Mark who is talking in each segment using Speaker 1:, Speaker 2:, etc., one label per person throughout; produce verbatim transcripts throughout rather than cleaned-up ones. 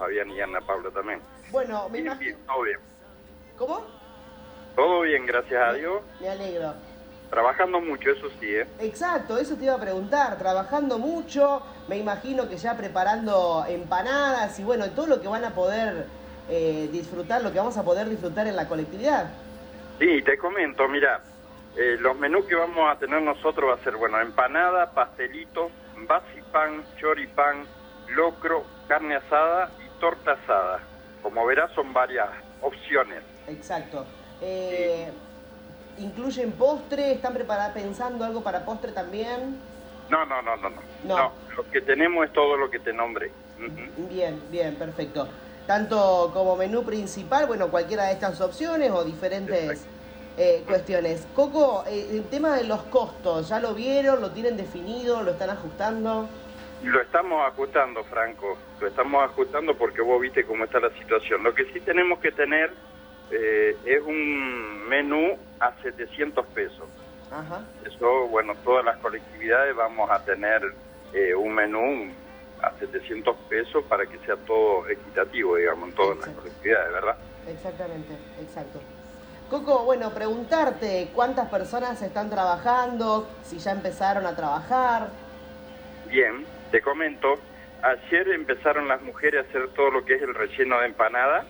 Speaker 1: Fabián y Ana Paula también.
Speaker 2: Bueno, me
Speaker 1: Bien,
Speaker 2: imagino...
Speaker 1: bien, todo bien.
Speaker 2: ¿Cómo?
Speaker 1: Todo bien, gracias a Dios.
Speaker 2: Me alegro.
Speaker 1: Trabajando mucho, eso sí, ¿eh?
Speaker 2: Exacto, eso te iba a preguntar, trabajando mucho, me imagino que ya preparando empanadas y bueno, todo lo que van a poder eh, disfrutar, lo que vamos a poder disfrutar en la colectividad.
Speaker 1: Sí, te comento, mira, eh, los menús que vamos a tener nosotros va a ser, bueno, empanada, pastelito, basipán, choripán, locro, carne asada y torta asada. Como verás, son varias opciones.
Speaker 2: Exacto. Eh, sí. ¿Incluyen postre? ¿Están preparados pensando algo para postre también?
Speaker 1: No, no, no, no, no.
Speaker 2: No.
Speaker 1: No, lo que tenemos es todo lo que te nombré. Uh-huh.
Speaker 2: Bien, bien, perfecto. Tanto como menú principal, bueno, cualquiera de estas opciones o diferentes eh, cuestiones. Coco, eh, el tema de los costos, ¿ya lo vieron? ¿Lo tienen definido? ¿Lo están ajustando?
Speaker 1: Lo estamos ajustando, Franco. Lo estamos ajustando porque vos viste cómo está la situación. Lo que sí tenemos que tener eh, es un menú a setecientos pesos.
Speaker 2: Ajá.
Speaker 1: Eso, bueno, todas las colectividades vamos a tener eh, un menú a setecientos pesos para que sea todo equitativo, digamos, en todas Exacto. las colectividades, ¿verdad?
Speaker 2: Exactamente, exacto. Coco, bueno, preguntarte cuántas personas están trabajando, si ya empezaron a trabajar.
Speaker 1: Bien, te comento, ayer empezaron las mujeres a hacer todo lo que es el relleno de empanada,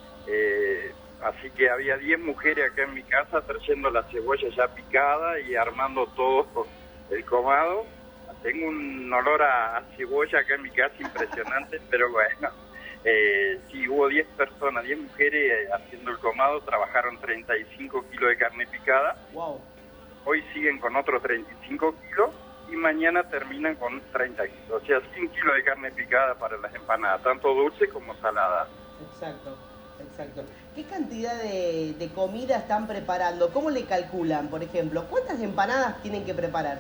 Speaker 1: eh, así que había diez mujeres acá en mi casa trayendo la cebolla ya picada y armando todo el comado. Tengo un olor a, a cebolla acá en mi casa impresionante, pero bueno, eh, sí, hubo diez personas, diez mujeres haciendo el comado, trabajaron treinta y cinco kilos de carne picada.
Speaker 2: Wow.
Speaker 1: Hoy siguen con otros treinta y cinco kilos y mañana terminan con treinta kilos, o sea, cien kilos de carne picada para las empanadas, tanto dulce como salada.
Speaker 2: Exacto, exacto. ¿Qué cantidad de, de comida están preparando? ¿Cómo le calculan, por ejemplo? ¿Cuántas empanadas tienen que preparar?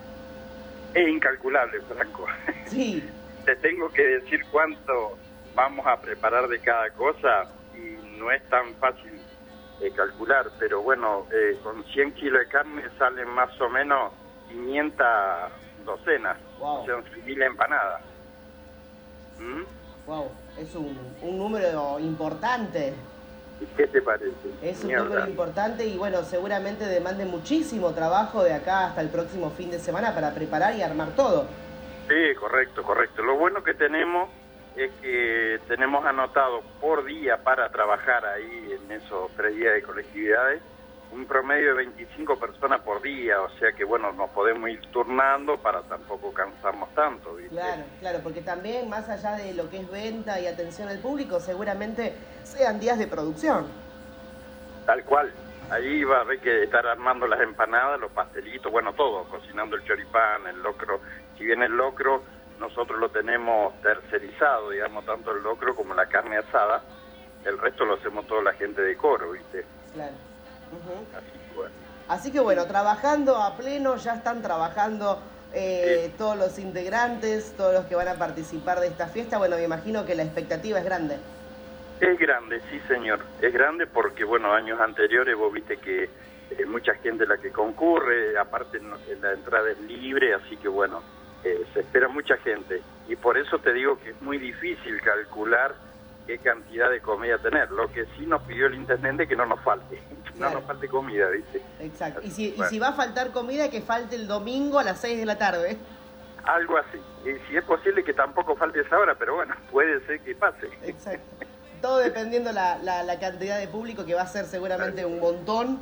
Speaker 1: Es incalculable, Franco.
Speaker 2: Sí.
Speaker 1: Te tengo que decir cuánto vamos a preparar de cada cosa y no es tan fácil eh, calcular, pero bueno, eh, con cien kilos de carne salen más o menos quinientas docenas,
Speaker 2: wow.
Speaker 1: O sea, mil empanadas. ¿Mm?
Speaker 2: Wow, es un, un número importante.
Speaker 1: ¿Qué te parece?
Speaker 2: Es un Mierda. número importante y bueno, seguramente demande muchísimo trabajo de acá hasta el próximo fin de semana para preparar y armar todo.
Speaker 1: Sí, correcto, correcto. Lo bueno que tenemos es que tenemos anotado por día para trabajar ahí en esos tres días de colectividades un promedio de veinticinco personas por día, o sea que bueno, nos podemos ir turnando para tampoco cansarnos tanto, ¿viste?
Speaker 2: Claro, claro, porque también más allá de lo que es venta y atención al público, seguramente sean días de producción.
Speaker 1: Tal cual, ahí va a haber que estar armando las empanadas, los pastelitos, bueno, todo, cocinando el choripán, el locro. Si bien el locro nosotros lo tenemos tercerizado, digamos, tanto el locro como la carne asada, el resto lo hacemos toda la gente de coro, ¿viste?
Speaker 2: Claro. Uh-huh.
Speaker 1: Así que bueno.
Speaker 2: Así que bueno, trabajando a pleno, ya están trabajando eh, sí. todos los integrantes, todos los que van a participar de esta fiesta. Bueno, me imagino que la expectativa es grande.
Speaker 1: Es grande, sí señor, es grande porque bueno, años anteriores vos viste que eh, mucha gente la que concurre, aparte no, la entrada es libre, así que bueno, eh, se espera mucha gente. Y por eso te digo que es muy difícil calcular qué cantidad de comida tener. Lo que sí nos pidió el intendente que no nos falte, que claro. no nos falte comida, ¿viste?
Speaker 2: Exacto. Y si, bueno. y si va a faltar comida, que falte el domingo a las seis de la tarde.
Speaker 1: Algo así. Y si es posible que tampoco falte esa hora, pero bueno, puede ser que pase.
Speaker 2: Exacto. Todo dependiendo la, la, la cantidad de público, que va a ser seguramente un montón.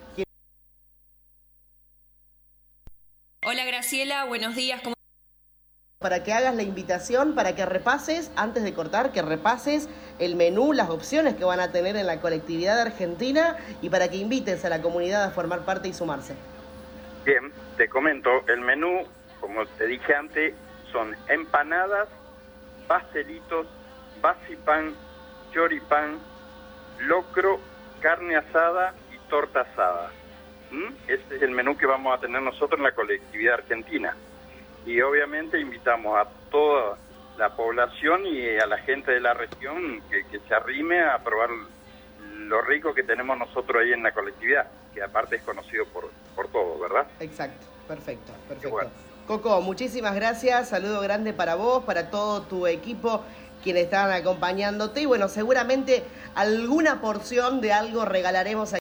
Speaker 3: Hola Graciela, buenos días. ¿Cómo...
Speaker 2: Para que hagas la invitación, para que repases, antes de cortar, que repases el menú, las opciones que van a tener en la colectividad argentina y para que invites a la comunidad a formar parte y sumarse.
Speaker 1: Bien, te comento, el menú, como te dije antes, son empanadas, pastelitos, basipán, choripán, locro, carne asada y torta asada. ¿Mm? Este es el menú que vamos a tener nosotros en la colectividad argentina. Y obviamente invitamos a toda la población y a la gente de la región que, que se arrime a probar lo rico que tenemos nosotros ahí en la colectividad, que aparte es conocido por, por todos, ¿verdad?
Speaker 2: Exacto, perfecto, perfecto.
Speaker 1: Bueno.
Speaker 2: Coco, muchísimas gracias, saludo grande para vos, para todo tu equipo quienes estaban acompañándote. Y bueno, seguramente alguna porción de algo regalaremos